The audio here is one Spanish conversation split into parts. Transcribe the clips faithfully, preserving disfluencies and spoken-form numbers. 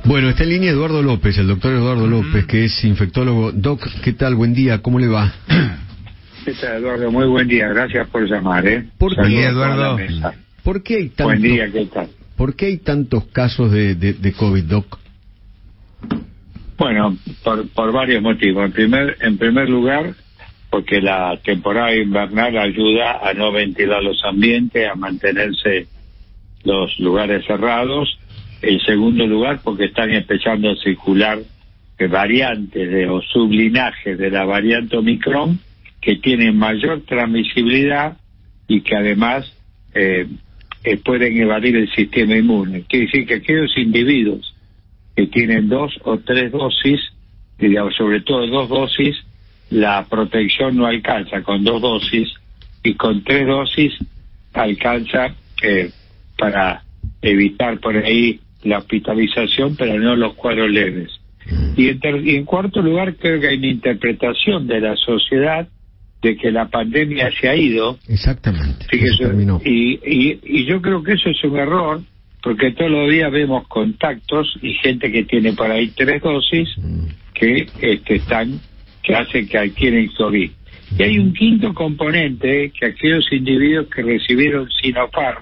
Bueno, está en línea Eduardo López, el doctor Eduardo López, que es infectólogo. Doc, ¿qué tal? Buen día, ¿cómo le va? ¿Qué tal, Eduardo? Muy buen día, gracias por llamar, ¿eh? ¿Por Saludos qué, a toda Eduardo? la mesa. ¿Por qué hay tantos, Buen día, ¿qué tal? ¿Por qué hay tantos casos de, de, de COVID, Doc? Bueno, por, por varios motivos. En primer, en primer lugar, porque la temporada invernal ayuda a no ventilar los ambientes, a mantenerse los lugares cerrados. En segundo lugar, porque están empezando a circular eh, variantes de, o sublinajes de la variante Omicron que tienen mayor transmisibilidad y que además eh, eh, pueden evadir el sistema inmune. Quiere decir que aquellos individuos que tienen dos o tres dosis, digamos, sobre todo dos dosis, la protección no alcanza con dos dosis, y con tres dosis alcanza eh, para evitar por ahí la hospitalización, pero no los cuadros leves. Y en, ter- y en cuarto lugar, creo que hay una interpretación de la sociedad de que la pandemia se ha ido. Exactamente. Fíjese, Eso terminó. Y, y, y yo creo que eso es un error, porque todos los días vemos contactos y gente que tiene por ahí tres dosis que este, están, que hacen que adquieren COVID. Y hay un quinto componente, que aquellos individuos que recibieron Sinopharm,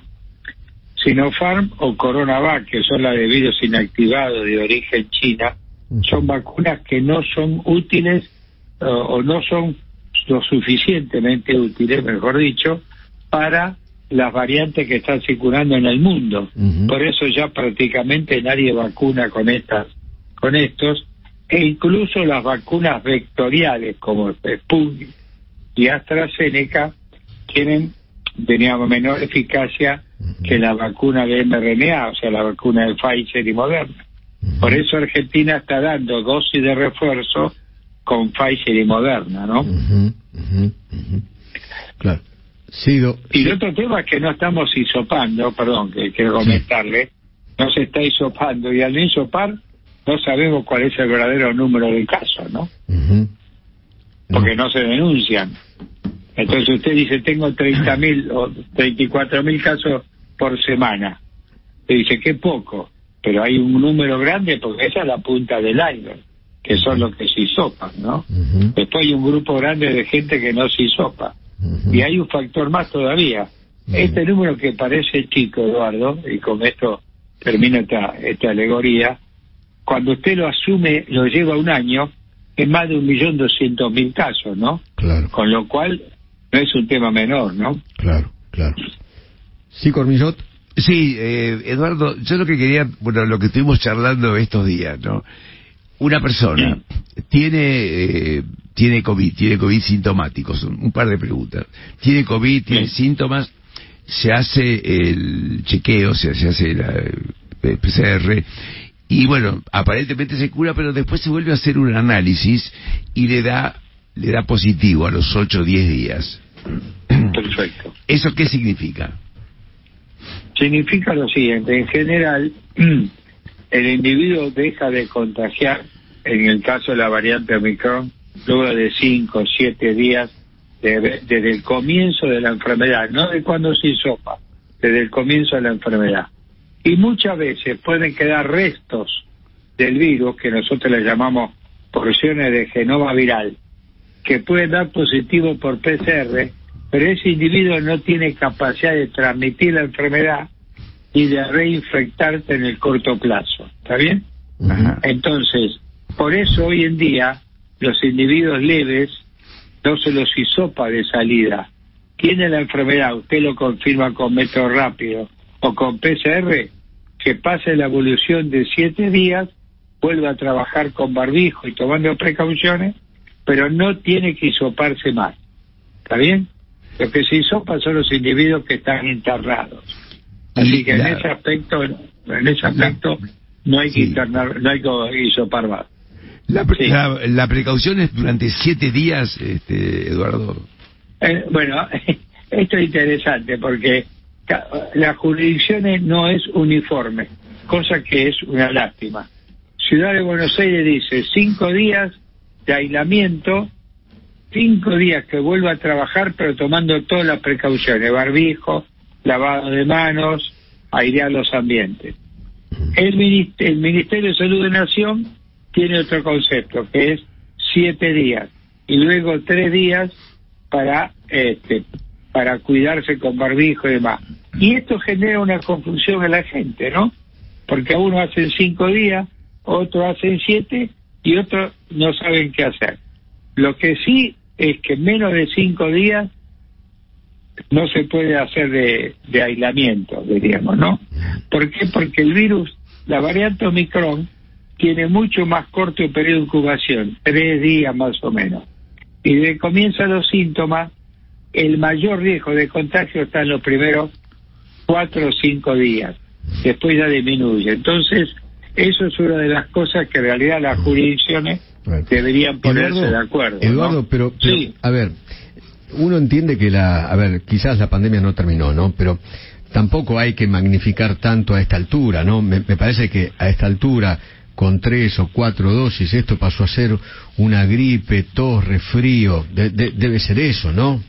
Sinopharm o Coronavac, que son las de virus inactivado de origen China, son vacunas que no son útiles o, o no son lo suficientemente útiles, mejor dicho, para las variantes que están circulando en el mundo. Uh-huh. Por eso ya prácticamente nadie vacuna con estas, con estos, e incluso las vacunas vectoriales como Sputnik y AstraZeneca tienen, tenían menor eficacia uh-huh. que la vacuna de M R N A, o sea, la vacuna de Pfizer y Moderna. Uh-huh. Por eso Argentina está dando dosis de refuerzo con Pfizer y Moderna, ¿no? Uh-huh, uh-huh, uh-huh. Claro. Sí, do, y sí. el otro tema es que no estamos hisopando, perdón, que quiero comentarle, sí. no se está hisopando, y al no hisopar no sabemos cuál es el verdadero número de casos, ¿no? Uh-huh. Porque no. no se denuncian. Entonces usted dice, tengo treinta mil o treinta y cuatro mil casos por semana. Y dice, qué poco, pero hay un número grande porque esa es la punta del iceberg, que son los que se hisopan, ¿no? Uh-huh. Después hay un grupo grande de gente que no se hisopa. Uh-huh. Y hay un factor más todavía. Uh-huh. Este número que parece chico, Eduardo, y con esto termino esta, esta alegoría, cuando usted lo asume, lo lleva un año, es más de un millón doscientos mil casos, ¿no? Claro. Con lo cual, no es un tema menor, ¿no? Claro, claro. ¿Sí, Cormillot? Sí, eh, Eduardo, yo lo que quería, bueno, lo que estuvimos charlando estos días, ¿no? Una persona tiene eh, tiene COVID, tiene COVID sintomáticos, un, un par de preguntas. Tiene COVID, tiene sí. síntomas, se hace el chequeo, se, se hace la eh, P C R, y bueno, aparentemente se cura, pero después se vuelve a hacer un análisis y le da le da positivo a los ocho o diez días. Perfecto. ¿Eso qué significa? Significa lo siguiente, en general el individuo deja de contagiar, en el caso de la variante Omicron, luego de cinco o siete días de, desde el comienzo de la enfermedad, no de cuando se hisopa, desde el comienzo de la enfermedad. Y muchas veces pueden quedar restos del virus, que nosotros le llamamos porciones de genoma viral, que pueden dar positivo por P C R, pero ese individuo no tiene capacidad de transmitir la enfermedad y de reinfectarte en el corto plazo, ¿está bien? Ajá. Entonces, por eso hoy en día los individuos leves no se los hisopa de salida. Tiene la enfermedad, usted lo confirma con método rápido o con P C R, que pase la evolución de siete días, vuelva a trabajar con barbijo y tomando precauciones, pero no tiene que hisoparse más, ¿está bien? Lo que se hisopa son los individuos que están internados. Así que la, en ese aspecto, en ese aspecto la, no hay que sí. internar, no hay que hisopar más. La, sí. la, la precaución es durante siete días, este, Eduardo. Eh, bueno, esto es interesante porque las jurisdicciones no es uniforme, cosa que es una lástima. Ciudad de Buenos Aires dice cinco días de aislamiento, cinco días que vuelva a trabajar, pero tomando todas las precauciones, barbijo, lavado de manos, airear los ambientes. El, minist- el Ministerio de Salud de Nación tiene otro concepto, que es siete días, y luego tres días para este para cuidarse con barbijo y demás. Y esto genera una confusión en la gente, ¿no? Porque a uno hacen cinco días, otros hacen siete, y otros no saben qué hacer. Lo que sí es que menos de cinco días no se puede hacer de, de aislamiento, diríamos, ¿no? ¿Por qué? Porque el virus, la variante Omicron, tiene mucho más corto periodo de incubación, tres días más o menos. Y desde comienzan los síntomas, el mayor riesgo de contagio está en los primeros cuatro o cinco días. Después ya disminuye. Entonces, eso es una de las cosas que en realidad las jurisdicciones bueno, deberían ponerse Eduardo, de acuerdo. Eduardo, ¿no? pero, pero sí. a ver, uno entiende que la, a ver, quizás la pandemia no terminó, ¿no? Pero tampoco hay que magnificar tanto a esta altura, ¿no? Me, me parece que a esta altura, con tres o cuatro dosis, esto pasó a ser una gripe, tos, resfrío, de, de, debe ser eso, ¿no?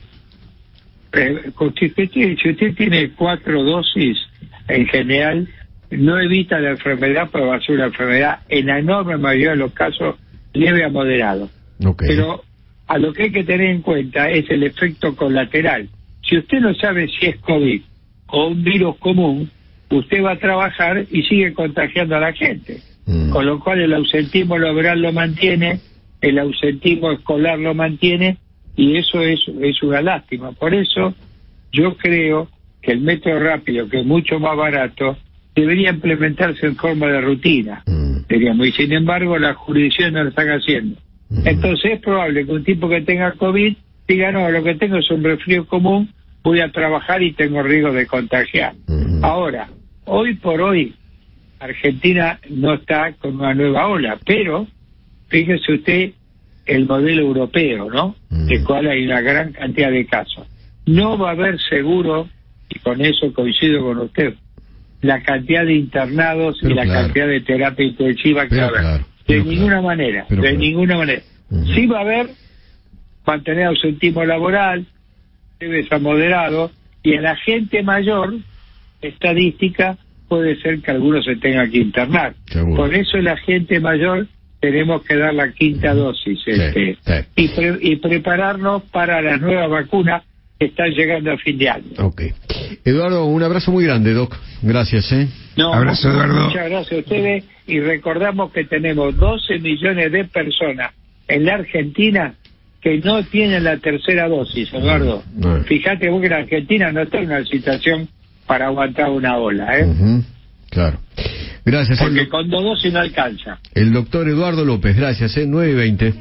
Eh, si, usted, si usted tiene cuatro dosis, en general, no evita la enfermedad, pero va a ser una enfermedad, en la enorme mayoría de los casos, leve a moderado. Okay. Pero a lo que hay que tener en cuenta es el efecto colateral. Si usted no sabe si es COVID o un virus común, usted va a trabajar y sigue contagiando a la gente. Mm. Con lo cual el ausentismo laboral lo mantiene, el ausentismo escolar lo mantiene, y eso es, es una lástima. Por eso yo creo que el método rápido, que es mucho más barato, debería implementarse en forma de rutina, mm. diríamos, y sin embargo las jurisdicciones no lo están haciendo. Mm. Entonces es probable que un tipo que tenga COVID diga, no, lo que tengo es un resfrío común, voy a trabajar y tengo riesgo de contagiar. Mm. Ahora, hoy por hoy, Argentina no está con una nueva ola, pero fíjese usted el modelo europeo, ¿no? Mm. De cual hay una gran cantidad de casos. No va a haber seguro, y con eso coincido con usted, la cantidad de internados pero y la claro. cantidad de terapia intensiva que va a haber. Claro, de ninguna claro. manera, pero de claro. ninguna manera. Uh-huh. Sí va a haber mantener ausentismo laboral, debe ser moderado, y en la gente mayor, estadística, puede ser que algunos se tengan que internar. Seguro. Por eso la gente mayor tenemos que dar la quinta dosis sí, este, sí. Y, pre- y prepararnos para las nuevas vacunas que están llegando a fin de año. Ok. Eduardo, un abrazo muy grande, Doc. Gracias, ¿eh? No, abrazo, Eduardo. Muchas gracias a ustedes, y recordamos que tenemos doce millones de personas en la Argentina que no tienen la tercera dosis, Eduardo. No, no. Fíjate vos que la Argentina no está en una situación para aguantar una ola, ¿eh? Uh-huh. Claro. Gracias. Porque el... con dos dosis no alcanza. El doctor Eduardo López, gracias, ¿eh? nueve y veinte.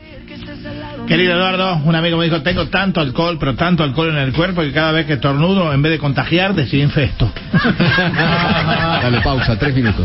Querido Eduardo, un amigo me dijo, tengo tanto alcohol, pero tanto alcohol en el cuerpo que cada vez que estornudo, en vez de contagiar, desinfesto. Dale pausa, tres minutos.